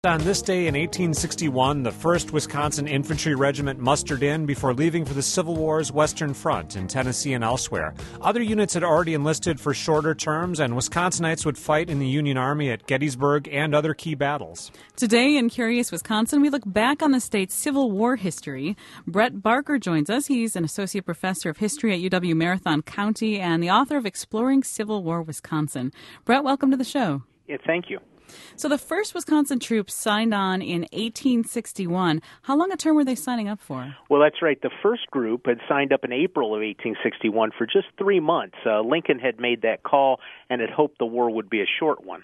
On this day in 1861, the 1st Wisconsin Infantry Regiment mustered in before leaving for the Civil War's Western Front in Tennessee and elsewhere. Other units had already enlisted for shorter terms, and Wisconsinites would fight in the Union Army at Gettysburg and other key battles. Today in Curious Wisconsin, we look back on the state's Civil War history. Brett Barker joins us. He's an associate professor of history at UW Marathon County and the author of Exploring Civil War Wisconsin. Brett, welcome to the show. Yeah, thank you. So the 1st Wisconsin troops signed on in 1861. How long a term were they signing up for? Well, that's right. The first group had signed up in April of 1861 for just 3 months. Lincoln had made that call and had hoped the war would be a short one.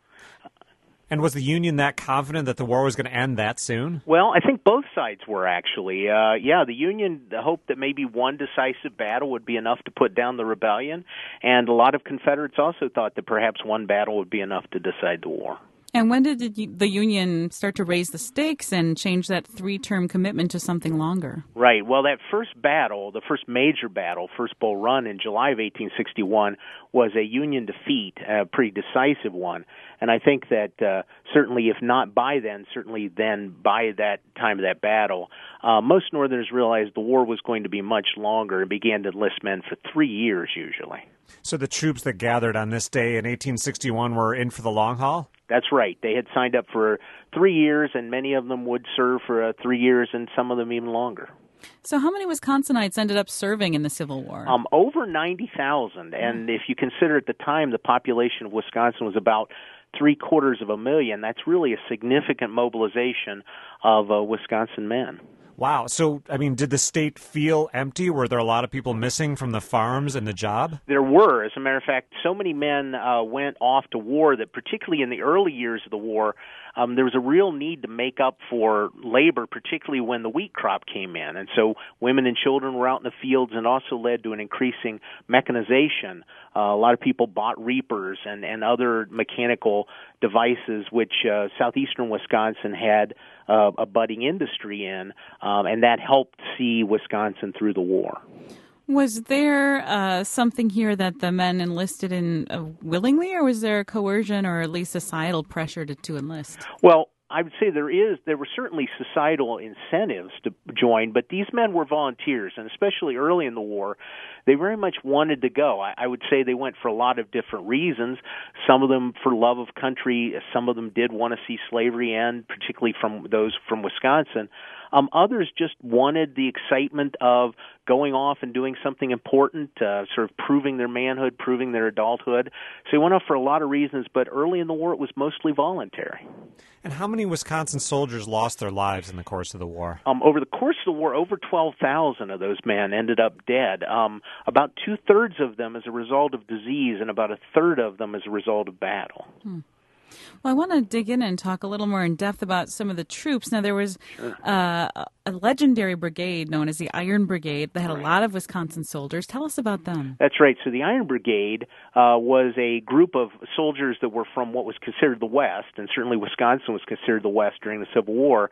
And was the Union that confident that the war was going to end that soon? Well, I think both sides were, actually. The Union hoped that maybe one decisive battle would be enough to put down the rebellion, and a lot of Confederates also thought that perhaps one battle would be enough to decide the war. And when did the Union start to raise the stakes and change that 3-term commitment to something longer? Right. Well, that first battle, the first major battle, First Bull Run in July of 1861, was a Union defeat, a pretty decisive one. And I think that certainly, if not by then, certainly then by that time of that battle, most Northerners realized the war was going to be much longer and began to enlist men for 3 years usually. So the troops that gathered on this day in 1861 were in for the long haul? That's right. They had signed up for 3 years, and many of them would serve for 3 years, and some of them even longer. So how many Wisconsinites ended up serving in the Civil War? Over 90,000, and if you consider at the time the population of Wisconsin was about 750,000, that's really a significant mobilization of Wisconsin men. Wow. So, did the state feel empty? Were there a lot of people missing from the farms and the job? There were. As a matter of fact, so many men went off to war that particularly in the early years of the war, there was a real need to make up for labor, particularly when the wheat crop came in. And so women and children were out in the fields, and also led to an increasing mechanization. A lot of people bought reapers and other mechanical devices, which southeastern Wisconsin had a budding industry in, and that helped see Wisconsin through the war. Was there something here that the men enlisted in willingly, or was there coercion or at least societal pressure to enlist? Well, I would say there were certainly societal incentives to join, but these men were volunteers, and especially early in the war, they very much wanted to go. I would say they went for a lot of different reasons. Some of them for love of country. Some of them did want to see slavery end, particularly from those from Wisconsin. Others just wanted the excitement of going off and doing something important, sort of proving their manhood, proving their adulthood. So they went off for a lot of reasons, but early in the war it was mostly voluntary. And how many Wisconsin soldiers lost their lives in the course of the war? Over the course of the war, over 12,000 of those men ended up dead. About 2/3 of them as a result of disease, and about 1/3 of them as a result of battle. Well, I want to dig in and talk a little more in depth about some of the troops. Now, there was a legendary brigade known as the Iron Brigade that had a lot of Wisconsin soldiers. Tell us about them. That's right. So the Iron Brigade was a group of soldiers that were from what was considered the West, and certainly Wisconsin was considered the West during the Civil War.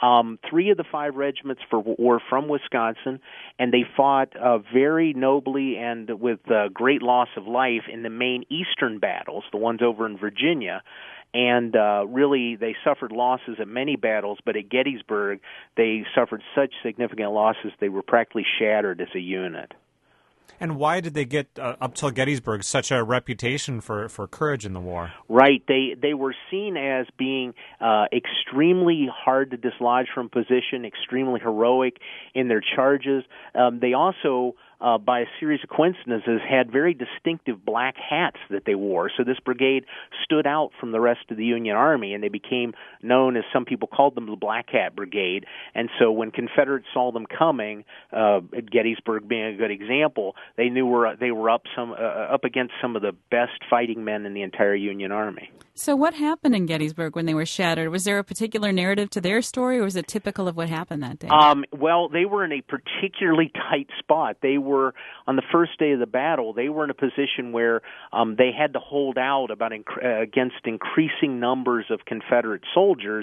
3 of the 5 regiments were from Wisconsin, and they fought very nobly and with great loss of life in the main eastern battles, the ones over in Virginia. And really, they suffered losses at many battles, but at Gettysburg, they suffered such significant losses they were practically shattered as a unit. And why did they get, up till Gettysburg, such a reputation for courage in the war? Right. They were seen as being extremely hard to dislodge from position, extremely heroic in their charges. They also, by a series of coincidences, had very distinctive black hats that they wore. So this brigade stood out from the rest of the Union Army, and they became known as, some people called them, the Black Hat Brigade. And so when Confederates saw them coming, at Gettysburg being a good example, they knew they were up against some of the best fighting men in the entire Union Army. So what happened in Gettysburg when they were shattered? Was there a particular narrative to their story, or was it typical of what happened that day? Well, they were in a particularly tight spot. They were, on the first day of the battle, they were in a position where they had to hold out against increasing numbers of Confederate soldiers.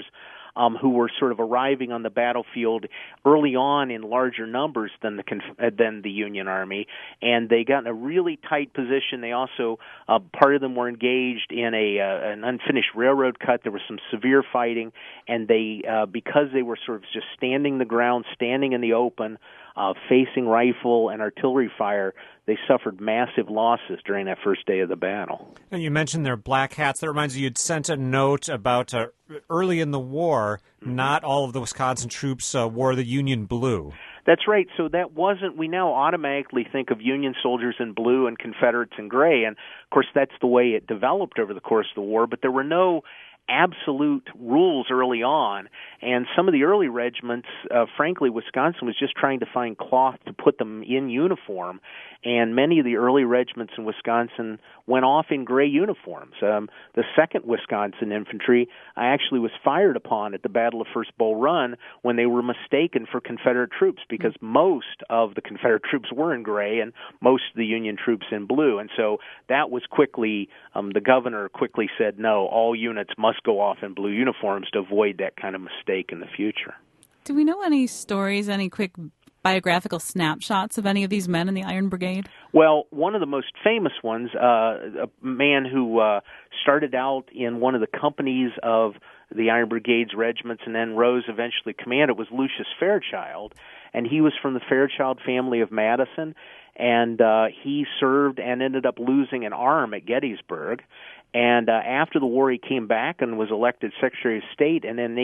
who were sort of arriving on the battlefield early on in larger numbers than the Union Army, and they got in a really tight position. They also part of them were engaged in an unfinished railroad cut. There was some severe fighting, and they because they were sort of just standing the ground, standing in the open, facing rifle and artillery fire, they suffered massive losses during that first day of the battle. And you mentioned their black hats. That reminds me, you'd sent a note about early in the war, not all of the Wisconsin troops wore the Union blue. That's right. So that wasn't, we now automatically think of Union soldiers in blue and Confederates in gray. And, of course, that's the way it developed over the course of the war. But there were no absolute rules early on, and some of the early regiments, frankly, Wisconsin was just trying to find cloth to put them in uniform, and many of the early regiments in Wisconsin went off in gray uniforms. The 2nd Wisconsin Infantry actually was fired upon at the Battle of First Bull Run when they were mistaken for Confederate troops, because most of the Confederate troops were in gray and most of the Union troops in blue, and so that was quickly, the governor quickly said, no, all units must go off in blue uniforms to avoid that kind of mistake in the future. Do we know any stories, any quick biographical snapshots of any of these men in the Iron Brigade? Well, one of the most famous ones, a man who started out in one of the companies of the Iron Brigade's regiments and then rose eventually command, it was Lucius Fairchild, and he was from the Fairchild family of Madison, and he served and ended up losing an arm at Gettysburg. And after the war, he came back and was elected Secretary of State, and then in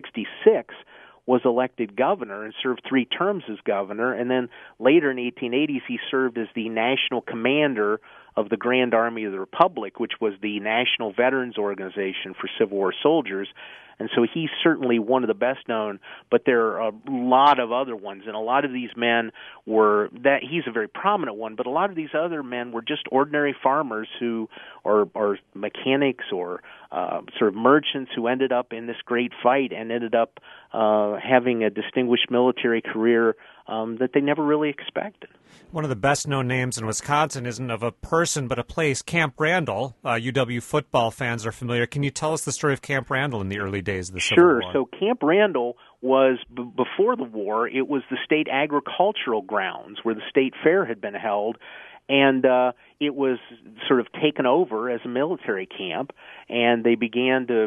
1866 was elected governor and served 3 terms as governor. And then later in the 1880s, he served as the national commander of the Grand Army of the Republic, which was the National Veterans Organization for Civil War soldiers. And so he's certainly one of the best known, but there are a lot of other ones, and a lot of these men were, that he's a very prominent one, but a lot of these other men were just ordinary farmers who, or mechanics or sort of merchants who ended up in this great fight and ended up having a distinguished military career that they never really expected. One of the best-known names in Wisconsin isn't of a person but a place, Camp Randall. UW football fans are familiar. Can you tell us the story of Camp Randall in the early days of the Civil War? Sure. So Camp Randall was, before the war, it was the state agricultural grounds where the state fair had been held, and it was sort of taken over as a military camp, and they began to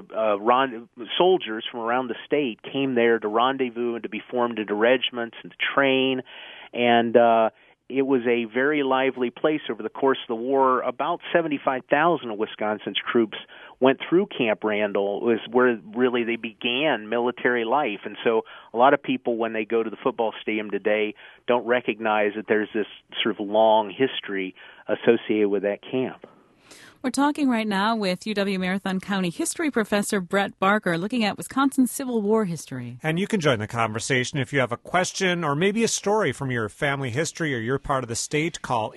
soldiers from around the state came there to rendezvous and to be formed into regiments and to train, and it was a very lively place over the course of the war. About 75,000 of Wisconsin's troops went through Camp Randall. It was where really they began military life. And so a lot of people, when they go to the football stadium today, don't recognize that there's this sort of long history associated with that camp. We're talking right now with UW Marathon County history professor Brett Barker, looking at Wisconsin's Civil War history. And you can join the conversation if you have a question or maybe a story from your family history or your part of the state. Call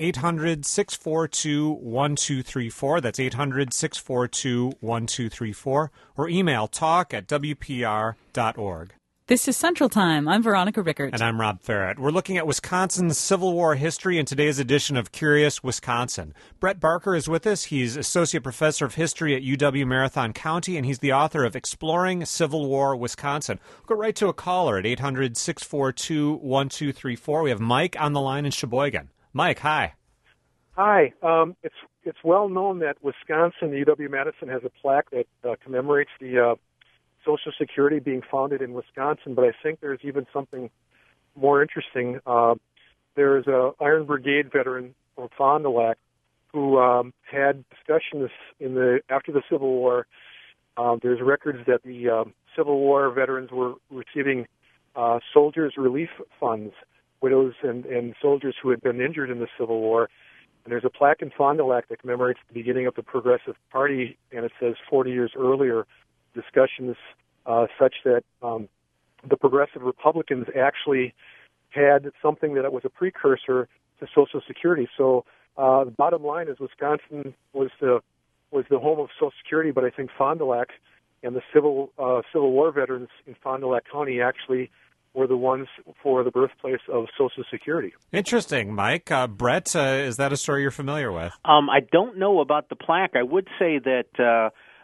800-642-1234. That's 800-642-1234. Or email talk@wpr.org. This is Central Time. I'm Veronica Rickert. And I'm Rob Farrett. We're looking at Wisconsin's Civil War history in today's edition of Curious Wisconsin. Brett Barker is with us. He's Associate Professor of History at UW Marathon County, and he's the author of Exploring Civil War Wisconsin. We'll go right to a caller at 800-642-1234. We have Mike on the line in Sheboygan. Mike, hi. Hi. It's well known that Wisconsin, UW-Madison, has a plaque that commemorates the Social Security being founded in Wisconsin, but I think there's even something more interesting. There's an Iron Brigade veteran from Fond du Lac who had discussions after the Civil War. There's records that the Civil War veterans were receiving soldiers' relief funds, widows and soldiers who had been injured in the Civil War. And there's a plaque in Fond du Lac that commemorates the beginning of the Progressive Party, and it says 40 years earlier, discussions such that the Progressive Republicans actually had something that was a precursor to Social Security. So the bottom line is Wisconsin was the home of Social Security, but I think Fond du Lac and the Civil War veterans in Fond du Lac County actually were the ones for the birthplace of Social Security. Interesting, Mike. Brett, is that a story you're familiar with? I don't know about the plaque. I would say that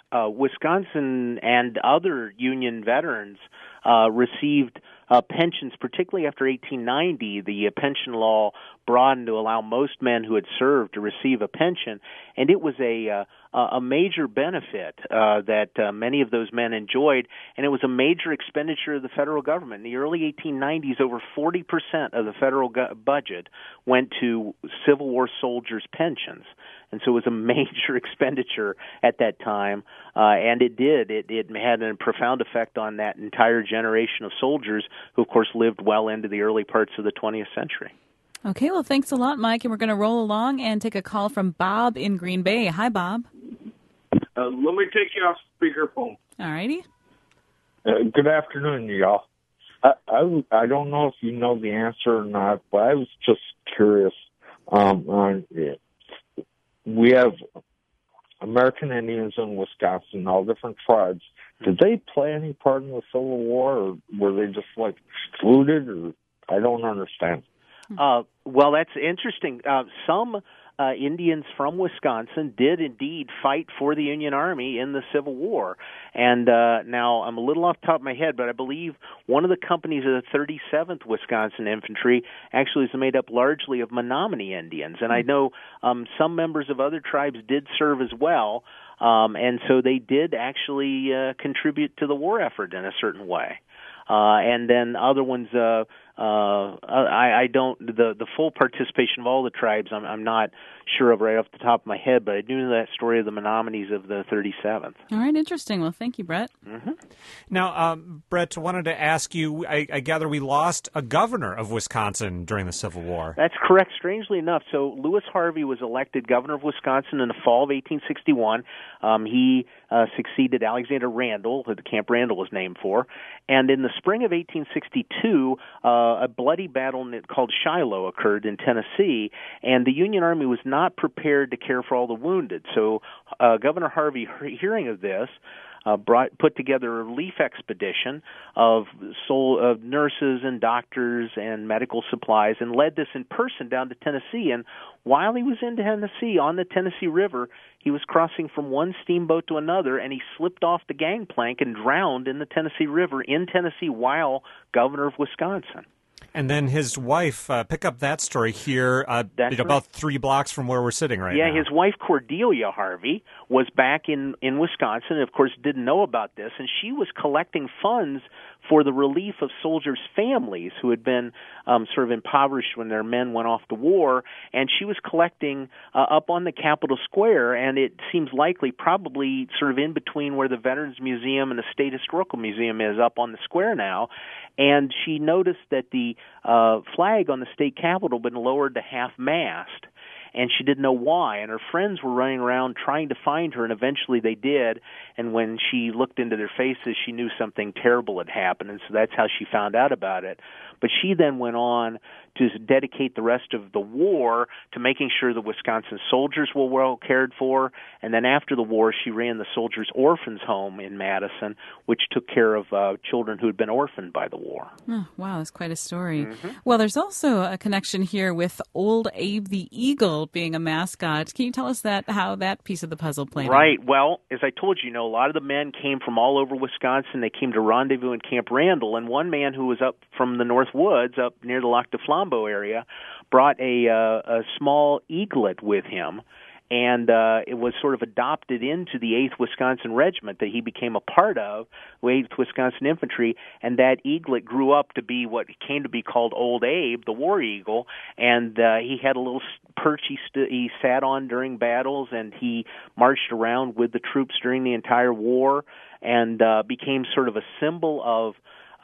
Wisconsin and other Union veterans received pensions, particularly after 1890. The pension law broadened to allow most men who had served to receive a pension, and it was a major benefit that many of those men enjoyed, and it was a major expenditure of the federal government. In the early 1890s, over 40% of the federal budget went to Civil War soldiers' pensions. And so it was a major expenditure at that time, and it did. It had a profound effect on that entire generation of soldiers who, of course, lived well into the early parts of the 20th century. Okay, well, thanks a lot, Mike, and we're going to roll along and take a call from Bob in Green Bay. Hi, Bob. Let me take you off speakerphone. All righty. Good afternoon, y'all. I don't know if you know the answer or not, but I was just curious on it. We have American Indians in Wisconsin, all different tribes. Did they play any part in the Civil War, or were they just excluded? Or I don't understand. Well, that's interesting. Some Indians from Wisconsin did indeed fight for the Union Army in the Civil War. And now I'm a little off the top of my head, but I believe one of the companies of the 37th Wisconsin Infantry actually is made up largely of Menominee Indians. And I know some members of other tribes did serve as well, and so they did actually contribute to the war effort in a certain way. And then other ones, I don't, the full participation of all the tribes, I'm not sure of right off the top of my head, but I do know that story of the Menominees of the 37th. All right, interesting. Well, thank you, Brett. Mm-hmm. Now, Brett, wanted to ask you, I gather we lost a governor of Wisconsin during the Civil War. That's correct, strangely enough. So Lewis Harvey was elected governor of Wisconsin in the fall of 1861. He succeeded Alexander Randall, who the Camp Randall was named for. And in the spring of 1862, a bloody battle called Shiloh occurred in Tennessee, and the Union Army was not prepared to care for all the wounded. So Governor Harvey, hearing of this, put together a relief expedition of nurses and doctors and medical supplies, and led this in person down to Tennessee. And while he was in Tennessee, on the Tennessee River, he was crossing from one steamboat to another, and he slipped off the gangplank and drowned in the Tennessee River in Tennessee while governor of Wisconsin. And then his wife, pick up that story here, about 3 blocks from where we're sitting right now. Yeah, his wife, Cordelia Harvey, was back in Wisconsin, and of course didn't know about this, and she was collecting funds for the relief of soldiers' families who had been sort of impoverished when their men went off to war, and she was collecting up on the Capitol Square, and it seems likely probably sort of in between where the Veterans Museum and the State Historical Museum is up on the square now, and she noticed that the flag on the state capitol had been lowered to half-mast, and she didn't know why, and her friends were running around trying to find her, and eventually they did, and when she looked into their faces, she knew something terrible had happened, and so that's how she found out about it. But she then went on to dedicate the rest of the war to making sure the Wisconsin soldiers were well cared for, and then after the war, she ran the Soldiers' Orphans Home in Madison, which took care of children who had been orphaned by the war. Oh, wow, that's quite a story. Mm-hmm. Well, there's also a connection here with Old Abe the Eagle being a mascot. Can you tell us how that piece of the puzzle played out? Right. Well, as I told you, a lot of the men came from all over Wisconsin. They came to rendezvous in Camp Randall, and one man who was up from the North Woods, up near the Lac de Flambeau area, brought a small eaglet with him, and it was sort of adopted into the 8th Wisconsin Regiment that he became a part of, the 8th Wisconsin Infantry, and that eaglet grew up to be what came to be called Old Abe, the War Eagle, and he had a little perch he sat on during battles, and he marched around with the troops during the entire war, and became sort of a symbol of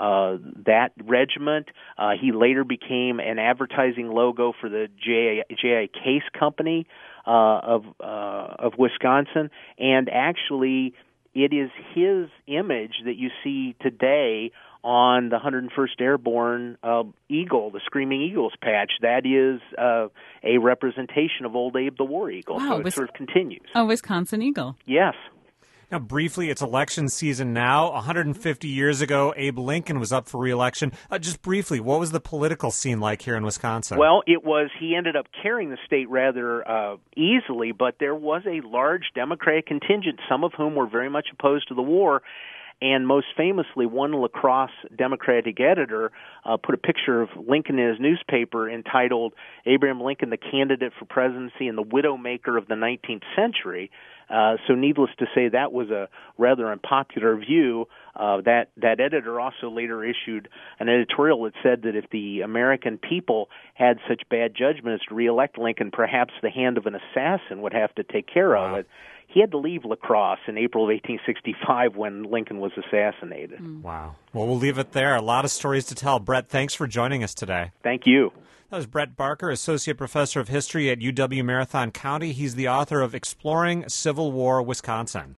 that regiment. He later became an advertising logo for the J.I. Case Company of Wisconsin, and actually it is his image that you see today on the 101st Airborne Eagle, the Screaming Eagles patch. That is a representation of Old Abe the War Eagle. Wow, so it sort of continues. A Wisconsin Eagle. Yes. Now, briefly, it's election season now. 150 years ago, Abe Lincoln was up for re-election. Just briefly, what was the political scene like here in Wisconsin? Well, he ended up carrying the state rather easily, but there was a large Democratic contingent, some of whom were very much opposed to the war. And most famously, one La Crosse Democratic editor put a picture of Lincoln in his newspaper entitled Abraham Lincoln, the Candidate for Presidency and the Widowmaker of the 19th Century. So needless to say, that was a rather unpopular view. That editor also later issued an editorial that said that if the American people had such bad judgment as to reelect Lincoln, perhaps the hand of an assassin would have to take care of it. He had to leave La Crosse in April of 1865 when Lincoln was assassinated. Wow. Well, we'll leave it there. A lot of stories to tell. Brett, thanks for joining us today. Thank you. That was Brett Barker, Associate Professor of History at UW Marathon County. He's the author of Exploring Civil War, Wisconsin.